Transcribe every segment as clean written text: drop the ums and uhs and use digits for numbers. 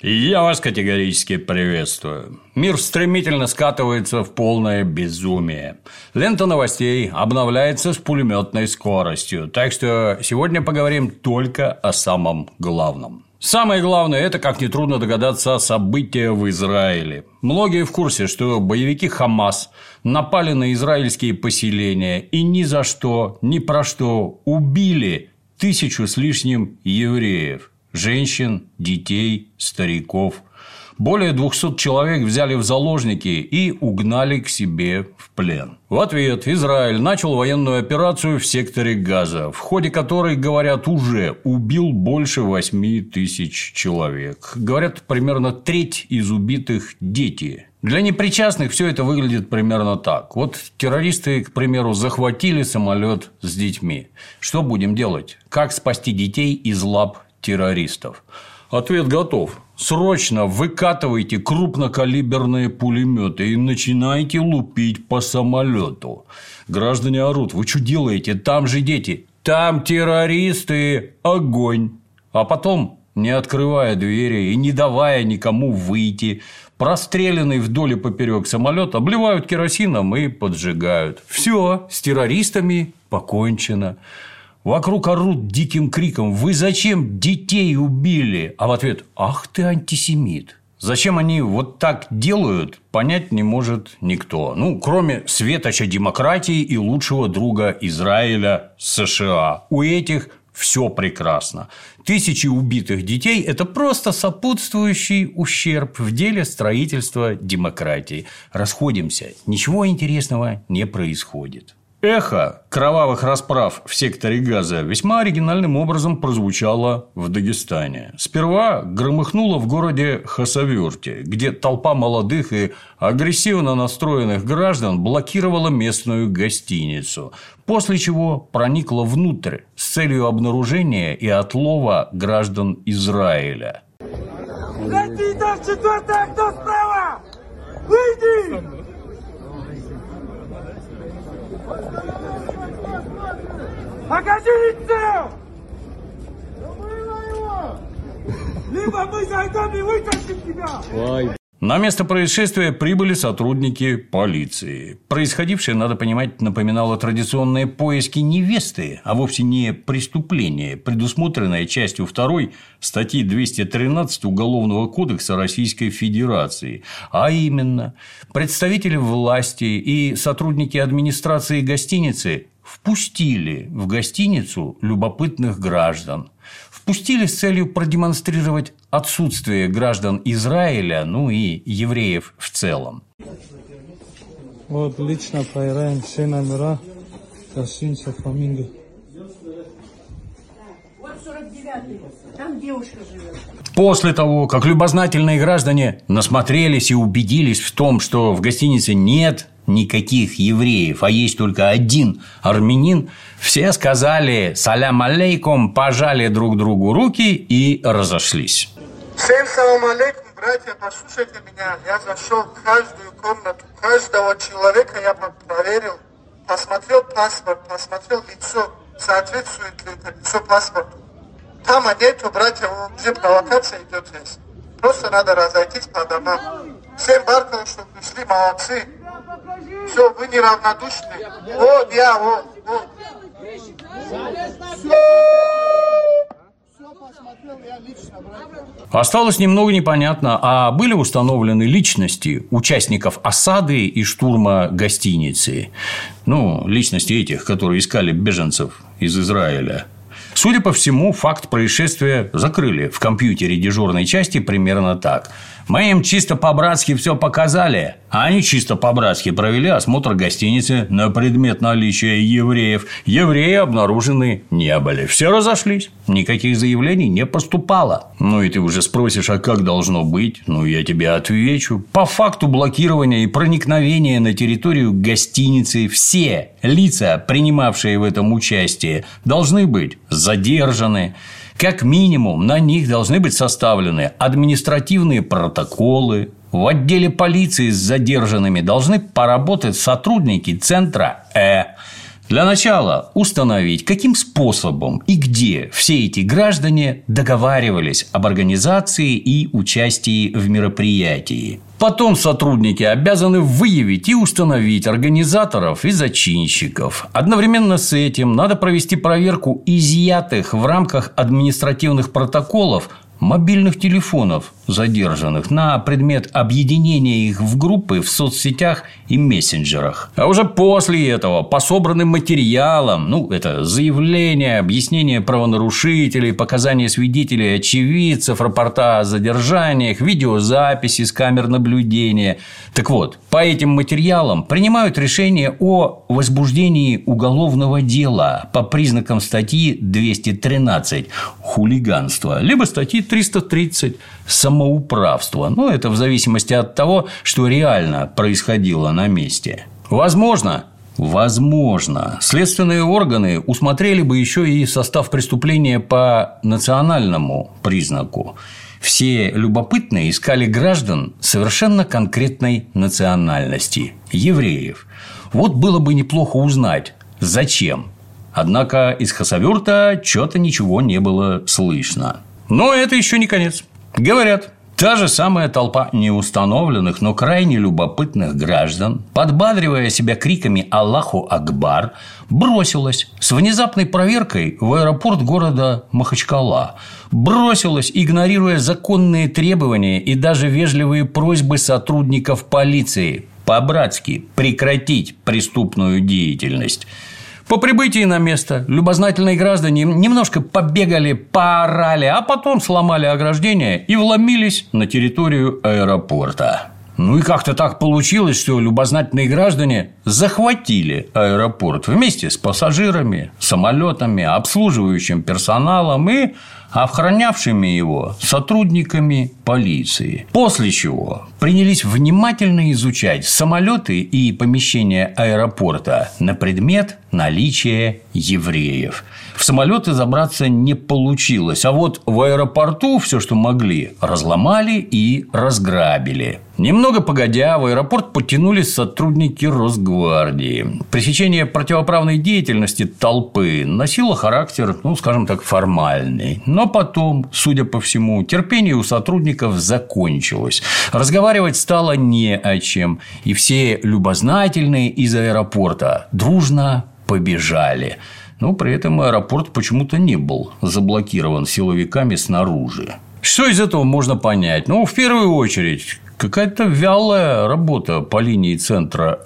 Я вас категорически приветствую. Мир стремительно скатывается в полное безумие. Лента новостей обновляется с пулеметной скоростью. Так что сегодня поговорим только о самом главном. Самое главное – это, как нетрудно догадаться, события в Израиле. Многие в курсе, что боевики Хамас напали на израильские поселения и ни за что, ни про что убили 1000 с лишним евреев. Женщин, детей, стариков. Более 200 человек взяли в заложники и угнали к себе в плен. В ответ Израиль начал военную операцию в секторе Газа, в ходе которой, говорят, уже убил больше 8000 человек. Говорят, примерно треть из убитых – дети. Для непричастных все это выглядит примерно так. Вот террористы, к примеру, захватили самолет с детьми. Что будем делать? Как спасти детей из лап террористов? Ответ готов. Срочно выкатывайте крупнокалиберные пулеметы и начинайте лупить по самолету. Граждане орут: вы что делаете? Там же дети. Там террористы. Огонь. А потом, не открывая двери и не давая никому выйти, простреленный вдоль и поперек самолет обливают керосином и поджигают. Все, с террористами покончено. Вокруг орут диким криком: вы зачем детей убили? А в ответ: ах ты антисемит. Зачем они вот так делают, понять не может никто. Кроме светоча демократии и лучшего друга Израиля США. У этих все прекрасно. 1000 убитых детей – это просто сопутствующий ущерб в деле строительства демократии. Расходимся. Ничего интересного не происходит. Эхо кровавых расправ в секторе Газа весьма оригинальным образом прозвучало в Дагестане. Сперва громыхнуло в городе Хасавюрте, где толпа молодых и агрессивно настроенных граждан блокировала местную гостиницу, после чего проникла внутрь с целью обнаружения и отлова граждан Израиля. Выйди! Покажи лицо! Либо мы зайдем и вытащим тебя! На место происшествия прибыли сотрудники полиции. Происходившее, надо понимать, напоминало традиционные поиски невесты, а вовсе не преступление, предусмотренное частью 2 статьи 213 Уголовного кодекса Российской Федерации. А именно, представители власти и сотрудники администрации гостиницы впустили в гостиницу любопытных граждан. Впустили с целью продемонстрировать отсутствие граждан Израиля, и евреев в целом. Вот лично проверяем все номера гостиницы «Фламинго». Вот 49-й, там девушка живет. После того, как любознательные граждане насмотрелись и убедились в том, что в гостинице нет никаких евреев, а есть только один армянин, все сказали «салям алейкум», пожали друг другу руки и разошлись. Всем салам алейкум, братья, послушайте меня. Я зашел в каждую комнату, каждого человека я проверил, посмотрел паспорт, посмотрел лицо, соответствует ли это лицо паспорту. Там нету, братья, уже провокация идет здесь. Просто надо разойтись по домам. Всем баркам, что пришли, молодцы. Все, вы неравнодушны. Вот я, вот. Осталось немного непонятно, а были установлены личности участников осады и штурма гостиницы? Личности этих, которые искали беженцев из Израиля. Судя по всему, факт происшествия закрыли в компьютере дежурной части примерно так. Мы им чисто по-братски все показали, а они чисто по-братски провели осмотр гостиницы на предмет наличия евреев. Евреи обнаружены не были. Все разошлись. Никаких заявлений не поступало. И ты уже спросишь, а как должно быть? Я тебе отвечу. По факту блокирования и проникновения на территорию гостиницы все лица, принимавшие в этом участие, должны быть задержаны. Как минимум, на них должны быть составлены административные протоколы. В отделе полиции с задержанными должны поработать сотрудники центра Для начала установить, каким способом и где все эти граждане договаривались об организации и участии в мероприятии. Потом сотрудники обязаны выявить и установить организаторов и зачинщиков. Одновременно с этим надо провести проверку изъятых в рамках административных протоколов мобильных телефонов задержанных на предмет объединения их в группы в соцсетях и мессенджерах. А уже после этого по собранным материалам, это заявления, объяснения правонарушителей, показания свидетелей и очевидцев, рапорта о задержаниях, видеозаписи с камер наблюдения. Так вот, по этим материалам принимают решение о возбуждении уголовного дела по признакам статьи 213 «Хулиганство», либо статьи 330 «Самоуправство». Это в зависимости от того, что реально происходило на месте. Возможно, следственные органы усмотрели бы еще и состав преступления по национальному признаку. Все любопытные искали граждан совершенно конкретной национальности – евреев. Было бы неплохо узнать, зачем. Однако из Хасавюрта что-то ничего не было слышно. Но это еще не конец. Говорят, та же самая толпа неустановленных, но крайне любопытных граждан, подбадривая себя криками «Аллаху Акбар», бросилась с внезапной проверкой в аэропорт города Махачкала. Бросилась, игнорируя законные требования и даже вежливые просьбы сотрудников полиции по-братски прекратить преступную деятельность. По прибытии на место любознательные граждане немножко побегали, поорали, а потом сломали ограждение и вломились на территорию аэропорта. И как-то так получилось, что любознательные граждане захватили аэропорт вместе с пассажирами, самолетами, обслуживающим персоналом и охранявшими его сотрудниками полиции. После чего принялись внимательно изучать самолеты и помещения аэропорта на предмет наличия евреев. В самолеты забраться не получилось, а в аэропорту все, что могли, разломали и разграбили. Немного погодя, в аэропорт подтянулись сотрудники Росгвардии. Пресечение противоправной деятельности толпы носило характер, скажем так, формальный. Но потом, судя по всему, терпение у сотрудников закончилось. Разговаривать стало не о чем. И все любознательные из аэропорта дружно побежали. Но при этом аэропорт почему-то не был заблокирован силовиками снаружи. Что из этого можно понять? В первую очередь, какая-то вялая работа по линии центра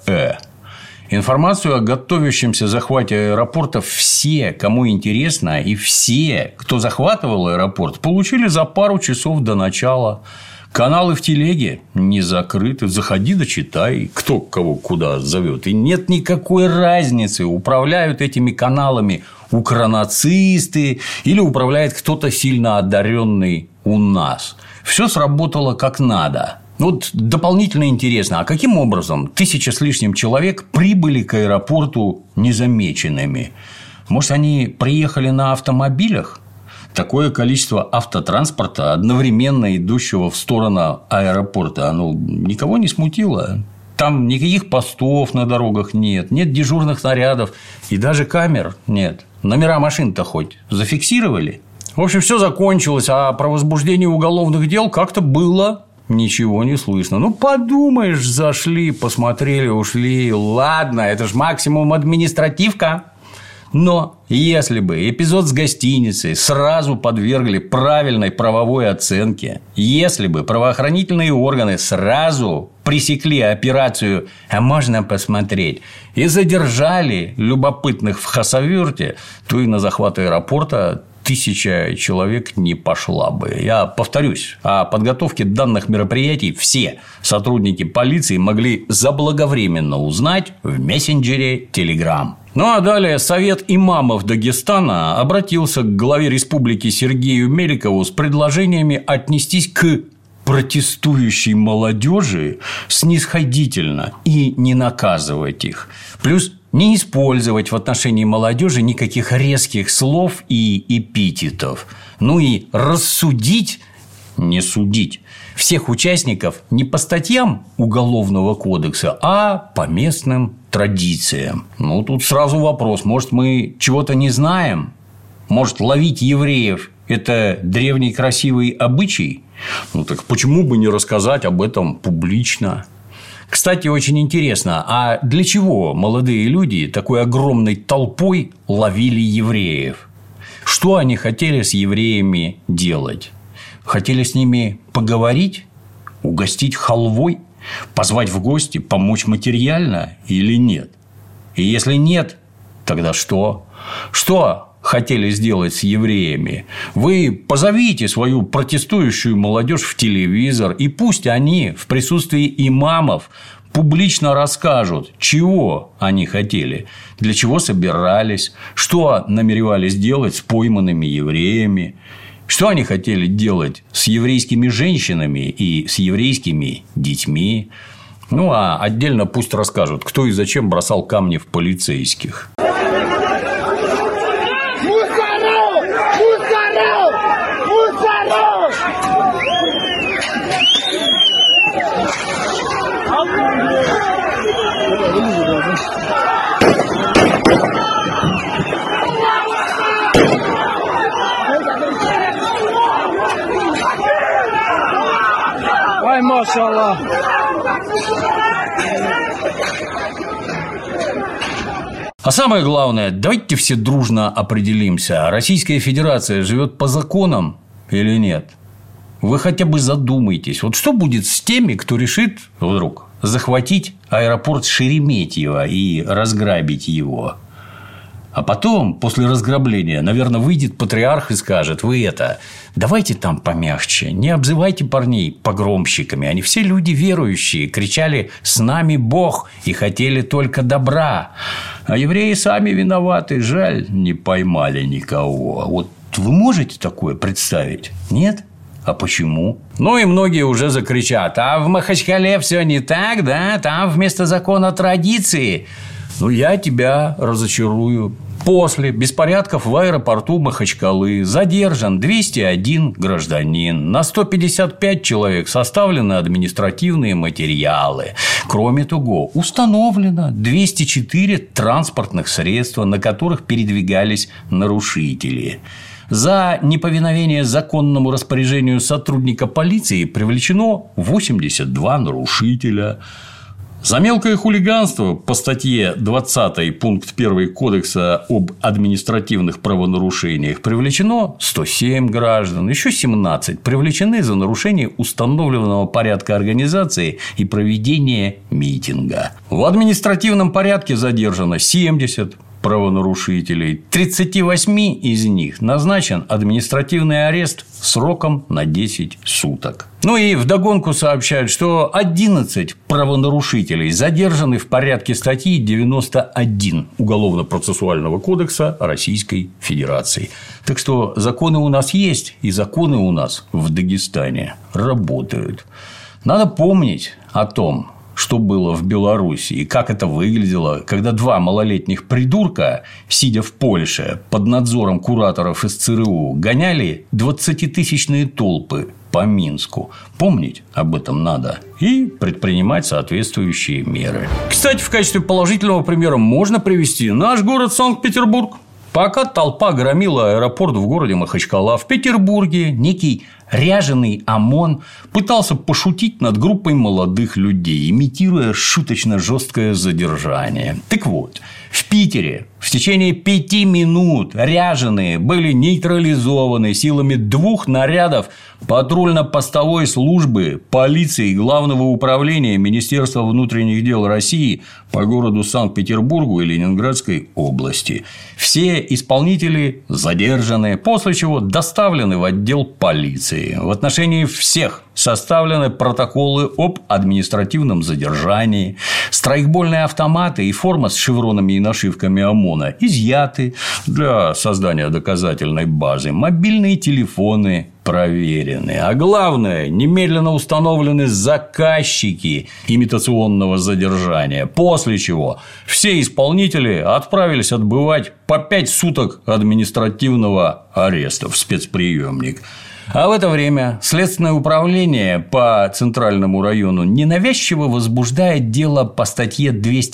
Информацию о готовящемся захвате аэропорта все, кому интересно, и все, кто захватывал аэропорт, получили за пару часов до начала. Каналы в телеге не закрыты. Заходи да читай, кто кого куда зовет. И нет никакой разницы, управляют этими каналами укронацисты или управляет кто-то сильно одаренный у нас. Все сработало как надо. Дополнительно интересно, а каким образом 1000 с лишним человек прибыли к аэропорту незамеченными? Может, они приехали на автомобилях? Такое количество автотранспорта, одновременно идущего в сторону аэропорта, никого не смутило. Там никаких постов на дорогах нет дежурных нарядов и даже камер нет. Номера машин-то хоть зафиксировали? В общем, все закончилось, а про возбуждение уголовных дел как-то было. Ничего не слышно. Подумаешь, зашли, посмотрели, ушли. Ладно, это ж максимум административка. Но если бы эпизод с гостиницей сразу подвергли правильной правовой оценке, если бы правоохранительные органы сразу пресекли операцию «А можно посмотреть» и задержали любопытных в Хасавюрте, то и на захват аэропорта 1000 человек не пошла бы. Я повторюсь, о подготовке данных мероприятий все сотрудники полиции могли заблаговременно узнать в мессенджере Telegram. А далее Совет имамов Дагестана обратился к главе республики Сергею Меликову с предложениями отнестись к протестующей молодежи снисходительно и не наказывать их. Плюс не использовать в отношении молодежи никаких резких слов и эпитетов. И рассудить не судить. Всех участников не по статьям Уголовного кодекса, а по местным традициям. Ну, тут сразу вопрос. Может, мы чего-то не знаем? Может, ловить евреев – это древний красивый обычай? Ну, так почему бы не рассказать об этом публично? Кстати, очень интересно, а для чего молодые люди такой огромной толпой ловили евреев? Что они хотели с евреями делать? Хотели с ними поговорить? Угостить халвой? Позвать в гости? Помочь материально или нет? И если нет, тогда что? Что хотели сделать с евреями? Вы позовите свою протестующую молодежь в телевизор, и пусть они в присутствии имамов публично расскажут, чего они хотели, для чего собирались, что намеревались делать с пойманными евреями, что они хотели делать с еврейскими женщинами и с еврейскими детьми. Ну, а отдельно пусть расскажут, кто и зачем бросал камни в полицейских. Ай, машаллах. А самое главное, давайте все дружно определимся, Российская Федерация живет по законам или нет? Вы хотя бы задумайтесь, вот что будет с теми, кто решит вдруг захватить аэропорт Шереметьево и разграбить его? А потом, после разграбления, наверное, выйдет патриарх и скажет: вы давайте там помягче, не обзывайте парней погромщиками. Они все люди верующие, кричали: с нами Бог, и хотели только добра. А евреи сами виноваты, жаль, не поймали никого. Вот вы можете такое представить? Нет? А почему? Ну, и многие уже закричат: а в Махачкале все не так, да? Там вместо закона традиции. Ну, я тебя разочарую. После беспорядков в аэропорту Махачкалы задержан 201 гражданин. На 155 человек составлены административные материалы. Кроме того, установлено 204 транспортных средства, на которых передвигались нарушители. За неповиновение законному распоряжению сотрудника полиции привлечено 82 нарушителя. За мелкое хулиганство по статье 20 пункт 1 Кодекса об административных правонарушениях привлечено 107 граждан, еще 17 привлечены за нарушение установленного порядка организации и проведения митинга. В административном порядке задержано 70 правонарушителей. 38 из них назначен административный арест сроком на 10 суток. Ну и вдогонку сообщают, что 11 правонарушителей задержаны в порядке статьи 91 Уголовно-процессуального кодекса Российской Федерации. Так что законы у нас есть, и законы у нас в Дагестане работают. Надо помнить о том, что было в Беларуси и как это выглядело, когда два малолетних придурка, сидя в Польше под надзором кураторов из ЦРУ, гоняли 20-тысячные толпы по Минску. Помнить об этом надо и предпринимать соответствующие меры. Кстати, в качестве положительного примера можно привести наш город Санкт-Петербург. Пока толпа громила аэропорт в городе Махачкала, в Петербурге некий ряженый ОМОН пытался пошутить над группой молодых людей, имитируя шуточно жесткое задержание. Так вот, в Питере в течение 5 минут ряженые были нейтрализованы силами 2 нарядов патрульно-постовой службы полиции Главного управления Министерства внутренних дел России по городу Санкт-Петербургу и Ленинградской области. Все исполнители задержаны, после чего доставлены в отдел полиции. В отношении всех составлены протоколы об административном задержании, страйкбольные автоматы и форма с шевронами и нашивками ОМОНа изъяты для создания доказательной базы, мобильные телефоны проверены, а главное, немедленно установлены заказчики имитационного задержания, после чего все исполнители отправились отбывать по 5 суток административного ареста в спецприемник. А в это время Следственное управление по Центральному району ненавязчиво возбуждает дело по статье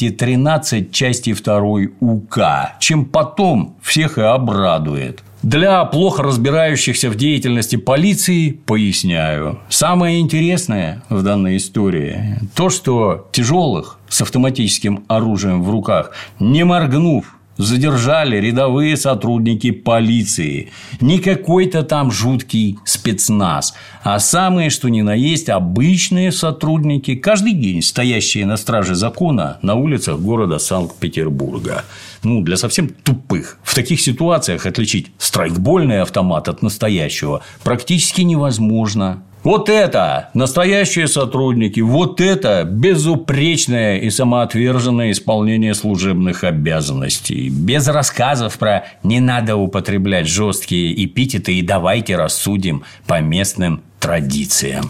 213 части 2 УК, чем потом всех и обрадует. Для плохо разбирающихся в деятельности полиции поясняю. Самое интересное в данной истории – то, что тяжелых с автоматическим оружием в руках, не моргнув, задержали рядовые сотрудники полиции. Не какой-то там жуткий спецназ, а самые, что ни на есть, обычные сотрудники, каждый день стоящие на страже закона на улицах города Санкт-Петербурга. Для совсем тупых. В таких ситуациях отличить страйкбольный автомат от настоящего практически невозможно. Вот это настоящие сотрудники, вот это безупречное и самоотверженное исполнение служебных обязанностей. Без рассказов про «не надо употреблять жесткие эпитеты и давайте рассудим по местным традициям».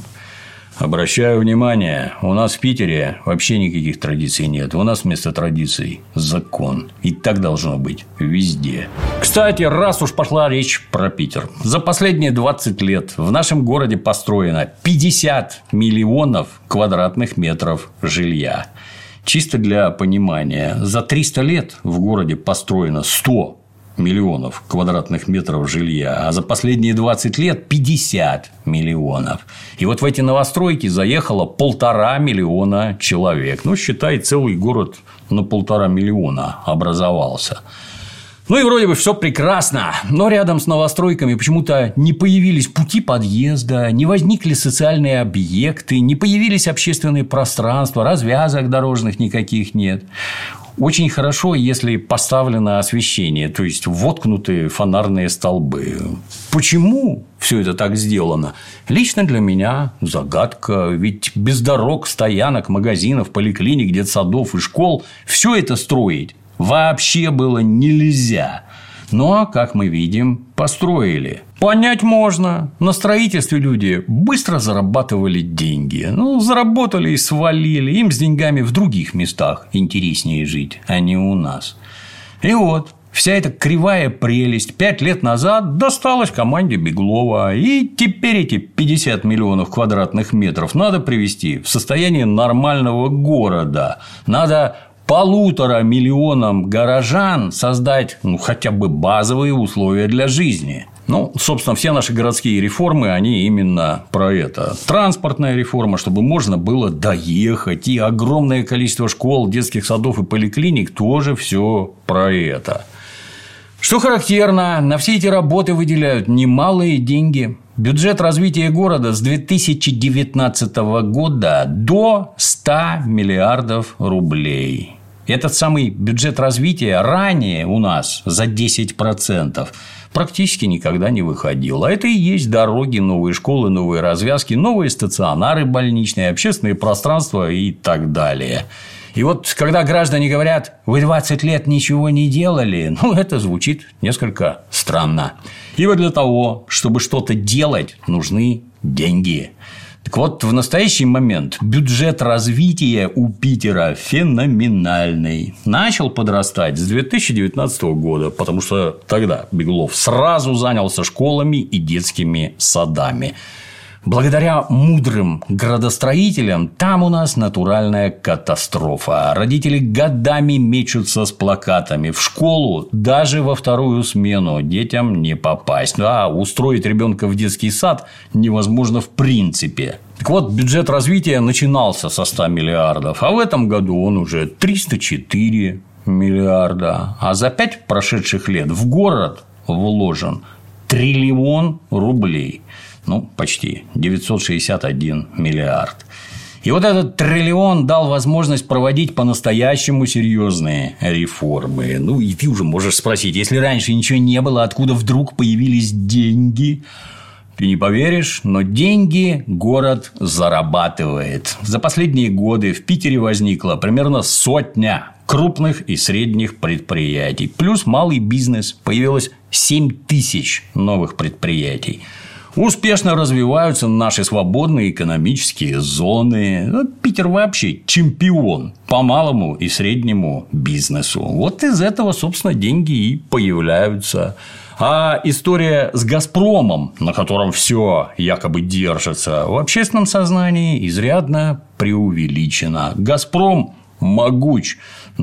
Обращаю внимание, у нас в Питере вообще никаких традиций нет. У нас вместо традиций закон. И так должно быть везде. Кстати, раз уж пошла речь про Питер. За последние 20 лет в нашем городе построено 50 миллионов квадратных метров жилья. Чисто для понимания, за 300 лет в городе построено 100 миллионов квадратных метров жилья, а за последние 20 лет 50 миллионов. И вот в эти новостройки заехало 1,5 миллиона человек. Считай, целый город на 1,5 миллиона образовался. И вроде бы все прекрасно, но рядом с новостройками почему-то не появились пути подъезда, не возникли социальные объекты, не появились общественные пространства, развязок дорожных никаких нет. Очень хорошо, если поставлено освещение, то есть воткнуты фонарные столбы. Почему все это так сделано? Лично для меня загадка. Ведь без дорог, стоянок, магазинов, поликлиник, детсадов и школ все это строить вообще было нельзя. Но, как мы видим, построили. Понять можно. На строительстве люди быстро зарабатывали деньги. Заработали и свалили. Им с деньгами в других местах интереснее жить, а не у нас. И вот, вся эта кривая прелесть 5 лет назад досталась команде Беглова. И теперь эти 50 миллионов квадратных метров надо привести в состояние нормального города. Надо 1,5 миллионам горожан создать хотя бы базовые условия для жизни. Собственно, все наши городские реформы, они именно про это. Транспортная реформа, чтобы можно было доехать, и огромное количество школ, детских садов и поликлиник тоже все про это. Что характерно, на все эти работы выделяют немалые деньги. Бюджет развития города с 2019 года до 100 миллиардов рублей. Этот самый бюджет развития ранее у нас за 10% практически никогда не выходил. А это и есть дороги, новые школы, новые развязки, новые стационары больничные, общественные пространства и так далее. И вот, когда граждане говорят, вы 20 лет ничего не делали, это звучит несколько странно. Ибо для того, чтобы что-то делать, нужны деньги. Так вот, в настоящий момент бюджет развития у Питера феноменальный. Начал подрастать с 2019 года, потому что тогда Беглов сразу занялся школами и детскими садами. Благодаря мудрым градостроителям там у нас натуральная катастрофа. Родители годами мечутся с плакатами. В школу даже во вторую смену детям не попасть. А устроить ребенка в детский сад невозможно в принципе. Так вот, бюджет развития начинался со 100 миллиардов, а в этом году он уже 304 миллиарда. А за 5 прошедших лет в город вложен 1 триллион рублей. Почти 961 миллиард. И вот этот триллион дал возможность проводить по-настоящему серьезные реформы. И ты уже можешь спросить, если раньше ничего не было, откуда вдруг появились деньги? Ты не поверишь, но деньги город зарабатывает. За последние годы в Питере возникло примерно 100 крупных и средних предприятий. Плюс малый бизнес. Появилось 7 тысяч новых предприятий. Успешно развиваются наши свободные экономические зоны. Питер вообще чемпион по малому и среднему бизнесу. Вот из этого, собственно, деньги и появляются. А история с «Газпромом», на котором все якобы держится, в общественном сознании изрядно преувеличена. «Газпром» могуч,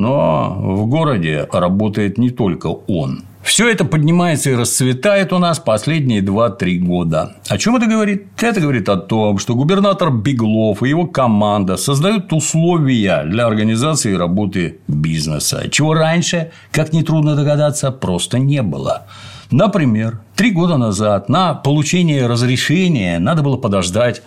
но в городе работает не только он. Все это поднимается и расцветает у нас последние 2-3 года. О чем это говорит? Это говорит о том, что губернатор Беглов и его команда создают условия для организации работы бизнеса, чего раньше, как нетрудно догадаться, просто не было. Например, 3 года назад на получение разрешения надо было подождать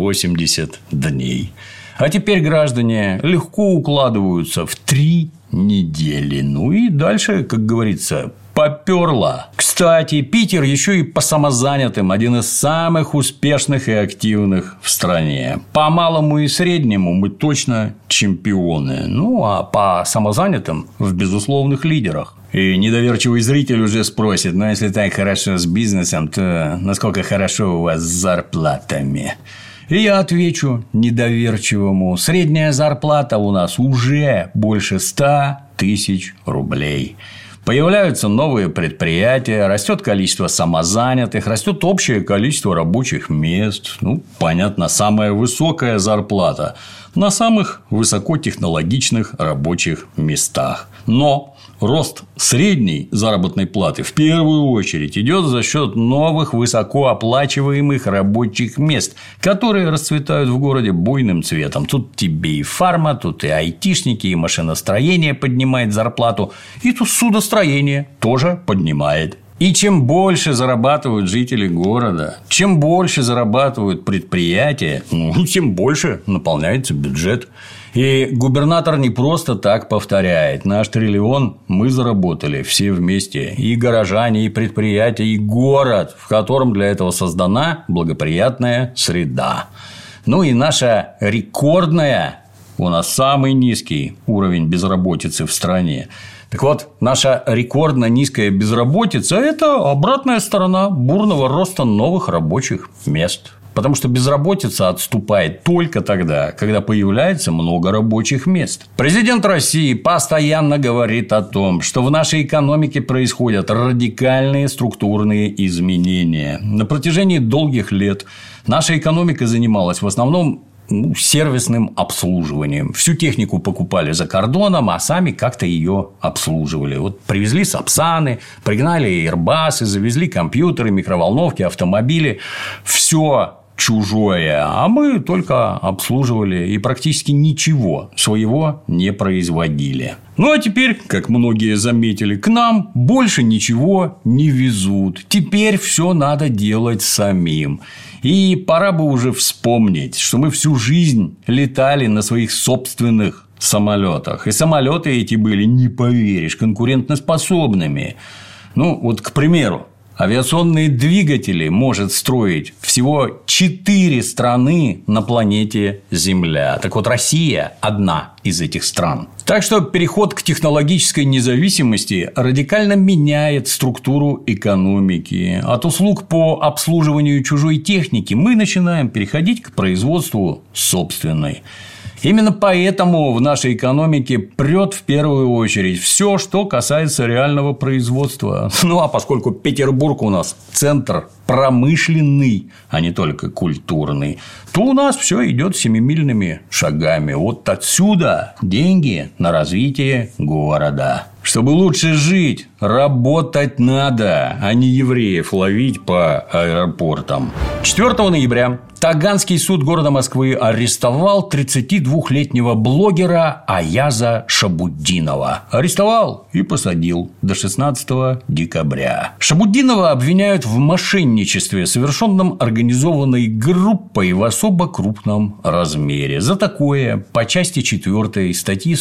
180 дней. А теперь граждане легко укладываются в 3 недели. Ну и дальше, как говорится, попёрло. Кстати, Питер еще и по самозанятым один из самых успешных и активных в стране. По малому и среднему мы точно чемпионы. Ну, а по самозанятым в безусловных лидерах. И недоверчивый зритель уже спросит: ну, если так хорошо с бизнесом, то насколько хорошо у вас с зарплатами? И я отвечу недоверчивому: средняя зарплата у нас уже больше 100 тысяч рублей. Появляются новые предприятия, растет количество самозанятых, растет общее количество рабочих мест. Ну, понятно, самая высокая зарплата на самых высокотехнологичных рабочих местах. Но рост средней заработной платы в первую очередь идет за счет новых высокооплачиваемых рабочих мест, которые расцветают в городе буйным цветом. Тут тебе и фарма, тут и айтишники, и машиностроение поднимает зарплату, и тут судостроение тоже поднимает. И чем больше зарабатывают жители города, чем больше зарабатывают предприятия, тем больше наполняется бюджет. И губернатор не просто так повторяет: наш триллион мы заработали все вместе, и горожане, и предприятия, и город, в котором для этого создана благоприятная среда. Ну и наша рекордная, у нас самый низкий уровень безработицы в стране. Так вот, наша рекордно низкая безработица – это обратная сторона бурного роста новых рабочих мест. Потому что безработица отступает только тогда, когда появляется много рабочих мест. Президент России постоянно говорит о том, что в нашей экономике происходят радикальные структурные изменения. На протяжении долгих лет наша экономика занималась в основном сервисным обслуживанием. Всю технику покупали за кордоном, а сами как-то ее обслуживали. Вот привезли Сапсаны, пригнали Airbus, завезли компьютеры, микроволновки, автомобили. Все чужое, а мы только обслуживали и практически ничего своего не производили. Ну, а теперь, как многие заметили, к нам больше ничего не везут. Теперь все надо делать самим. И пора бы уже вспомнить, что мы всю жизнь летали на своих собственных самолетах. И самолеты эти были, не поверишь, конкурентоспособными. Ну, вот, к примеру, авиационные двигатели может строить всего 4 страны на планете Земля. Так вот, Россия – одна из этих стран. Так что переход к технологической независимости радикально меняет структуру экономики. От услуг по обслуживанию чужой техники мы начинаем переходить к производству собственной. Именно поэтому в нашей экономике прет в первую очередь все, что касается реального производства. Ну, а поскольку Петербург у нас центр промышленный, а не только культурный, то у нас все идет семимильными шагами. Вот отсюда деньги на развитие города. Чтобы лучше жить, работать надо, а не евреев ловить по аэропортам. 4 ноября Таганский суд города Москвы арестовал 32-летнего блогера Аяза Шабуддинова. Арестовал и посадил до 16 декабря. Шабуддинова обвиняют в мошенничестве, совершенном организованной группой в особо крупном размере. За такое по части 4 статьи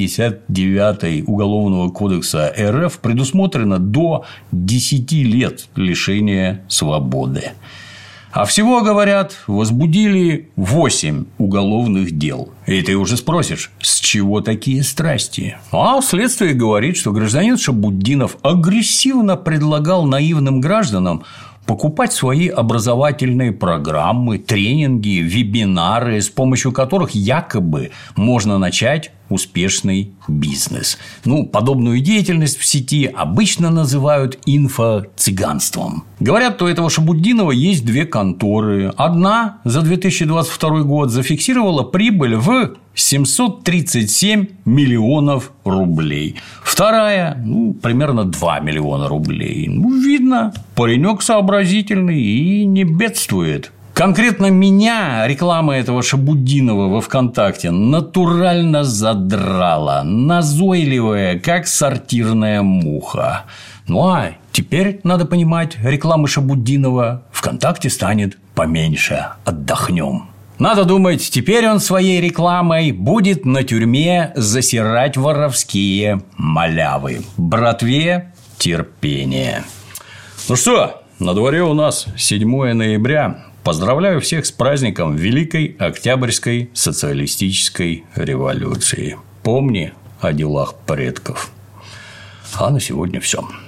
159 Уголовного кодекса РФ предусмотрено до 10 лет лишения свободы. А всего, говорят, возбудили 8 уголовных дел. И ты уже спросишь, с чего такие страсти? А следствие говорит, что гражданин Шабуддинов агрессивно предлагал наивным гражданам покупать свои образовательные программы, тренинги, вебинары, с помощью которых якобы можно начать успешный бизнес. Подобную деятельность в сети обычно называют инфо-цыганством. Говорят, у этого Шабуддинова есть две конторы. Одна за 2022 год зафиксировала прибыль в 737 миллионов рублей. Вторая, примерно 2 миллиона рублей. Видно, паренек сообразительный и не бедствует. Конкретно меня реклама этого Шабуддинова во ВКонтакте натурально задрала, назойливая, как сортирная муха. А теперь, надо понимать, рекламы Шабуддинова ВКонтакте станет поменьше. Отдохнем. Надо думать, теперь он своей рекламой будет на тюрьме засирать воровские малявы. Братве терпение. Что, на дворе у нас 7 ноября. Поздравляю всех с праздником Великой Октябрьской социалистической революции. Помни о делах предков. А на сегодня все.